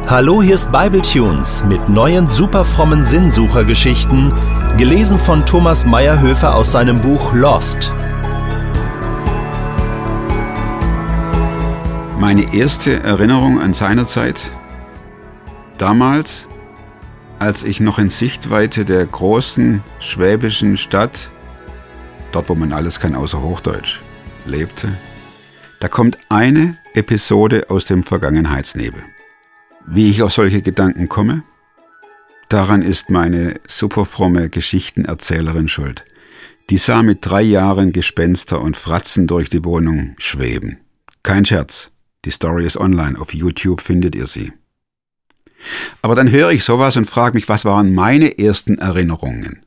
Hallo, hier ist Bibletunes mit neuen superfrommen Sinnsuchergeschichten, gelesen von Thomas Meyerhöfer aus seinem Buch Lost. Meine erste Erinnerung an seinerzeit, damals, als ich noch in Sichtweite der großen schwäbischen Stadt, dort wo man alles kann außer Hochdeutsch, lebte, da kommt eine Episode aus dem Vergangenheitsnebel. Wie ich auf solche Gedanken komme? Daran ist meine superfromme Geschichtenerzählerin schuld. Die sah mit 3 Jahren Gespenster und Fratzen durch die Wohnung schweben. Kein Scherz, die Story ist online, auf YouTube findet ihr sie. Aber dann höre ich sowas und frage mich, was waren meine ersten Erinnerungen?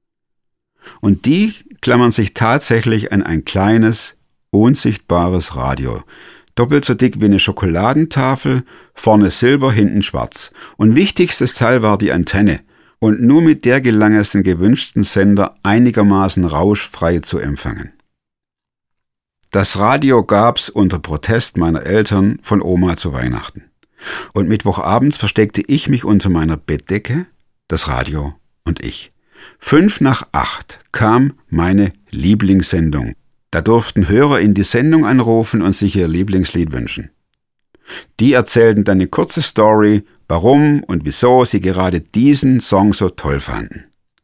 Und die klammern sich tatsächlich an ein kleines, unsichtbares Radio. Doppelt so dick wie eine Schokoladentafel, vorne silber, hinten schwarz. Und wichtigstes Teil war die Antenne. Und nur mit der gelang es, den gewünschten Sender einigermaßen rauschfrei zu empfangen. Das Radio gab's unter Protest meiner Eltern von Oma zu Weihnachten. Und Mittwochabends versteckte ich mich unter meiner Bettdecke, das Radio und ich. 7:55 kam meine Lieblingssendung. Da durften Hörer in die Sendung anrufen und sich ihr Lieblingslied wünschen. Die erzählten dann eine kurze Story, warum und wieso sie gerade diesen Song so toll fanden.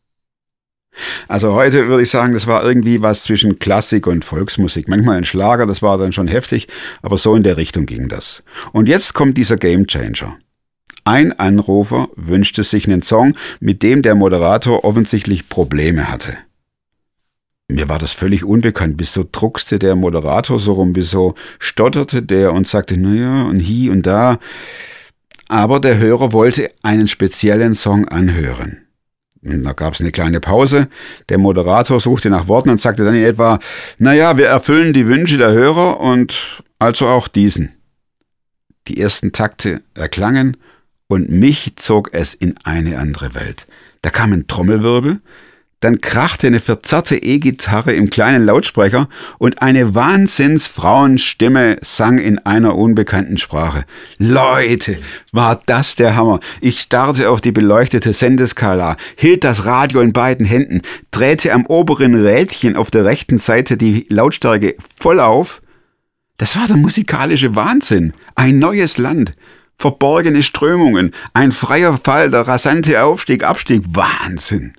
Also heute würde ich sagen, das war irgendwie was zwischen Klassik und Volksmusik. Manchmal ein Schlager, das war dann schon heftig, aber so in der Richtung ging das. Und jetzt kommt dieser Gamechanger. Ein Anrufer wünschte sich einen Song, mit dem der Moderator offensichtlich Probleme hatte. Mir war das völlig unbekannt. Wieso druckste der Moderator so rum? Wieso stotterte der und sagte, naja, und hier und da. Aber der Hörer wollte einen speziellen Song anhören. Und da gab es eine kleine Pause. Der Moderator suchte nach Worten und sagte dann in etwa, naja, wir erfüllen die Wünsche der Hörer und also auch diesen. Die ersten Takte erklangen und mich zog es in eine andere Welt. Da kam ein Trommelwirbel. Dann krachte eine verzerrte E-Gitarre im kleinen Lautsprecher und eine Wahnsinnsfrauenstimme sang in einer unbekannten Sprache. Leute, war das der Hammer. Ich starrte auf die beleuchtete Sendeskala, hielt das Radio in beiden Händen, drehte am oberen Rädchen auf der rechten Seite die Lautstärke voll auf. Das war der musikalische Wahnsinn. Ein neues Land, verborgene Strömungen, ein freier Fall, der rasante Aufstieg, Abstieg. Wahnsinn.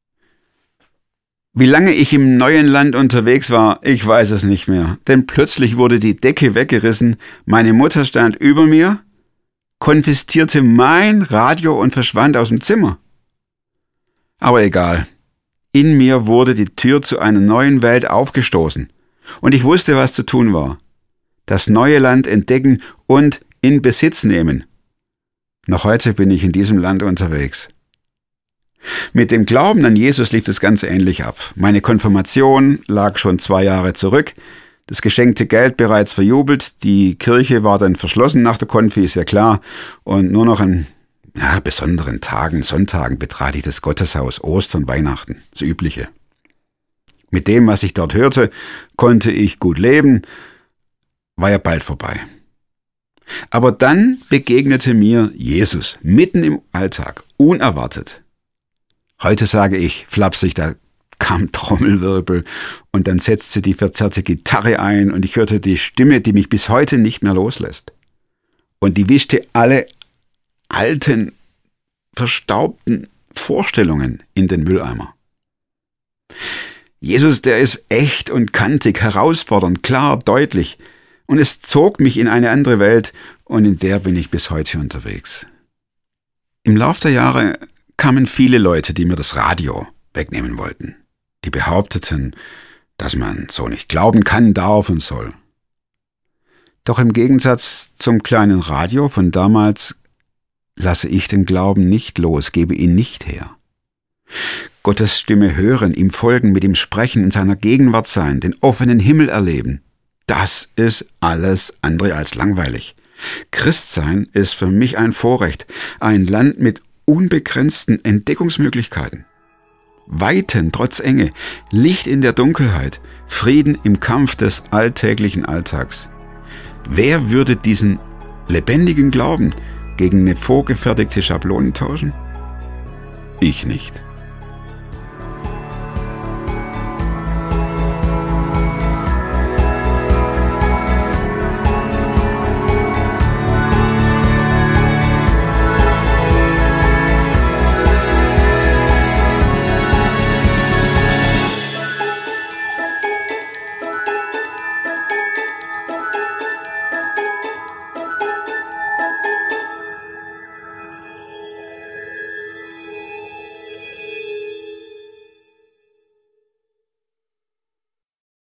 Wie lange ich im neuen Land unterwegs war, ich weiß es nicht mehr. Denn plötzlich wurde die Decke weggerissen, meine Mutter stand über mir, konfiszierte mein Radio und verschwand aus dem Zimmer. Aber egal. In mir wurde die Tür zu einer neuen Welt aufgestoßen. Und ich wusste, was zu tun war. Das neue Land entdecken und in Besitz nehmen. Noch heute bin ich in diesem Land unterwegs. Mit dem Glauben an Jesus lief das Ganze ähnlich ab. Meine Konfirmation lag schon 2 Jahre zurück, das geschenkte Geld bereits verjubelt, die Kirche war dann verschlossen nach der Konfi, ist ja klar, und nur noch an besonderen Tagen, Sonntagen betrat ich das Gotteshaus, Ostern, Weihnachten, das Übliche. Mit dem, was ich dort hörte, konnte ich gut leben, war ja bald vorbei. Aber dann begegnete mir Jesus, mitten im Alltag, unerwartet. Heute sage ich, flapsig, da kam Trommelwirbel und dann setzte die verzerrte Gitarre ein und ich hörte die Stimme, die mich bis heute nicht mehr loslässt. Und die wischte alle alten, verstaubten Vorstellungen in den Mülleimer. Jesus, der ist echt und kantig, herausfordernd, klar, deutlich. Und es zog mich in eine andere Welt und in der bin ich bis heute unterwegs. Im Lauf der Jahre kamen viele Leute, die mir das Radio wegnehmen wollten. Die behaupteten, dass man so nicht glauben kann, darf und soll. Doch im Gegensatz zum kleinen Radio von damals lasse ich den Glauben nicht los, gebe ihn nicht her. Gottes Stimme hören, ihm folgen, mit ihm sprechen, in seiner Gegenwart sein, den offenen Himmel erleben, das ist alles andere als langweilig. Christsein ist für mich ein Vorrecht, ein Land mit unbegrenzten Entdeckungsmöglichkeiten. Weiten trotz Enge, Licht in der Dunkelheit, Frieden im Kampf des alltäglichen Alltags. Wer würde diesen lebendigen Glauben, gegen eine vorgefertigte Schablone tauschen? Ich nicht.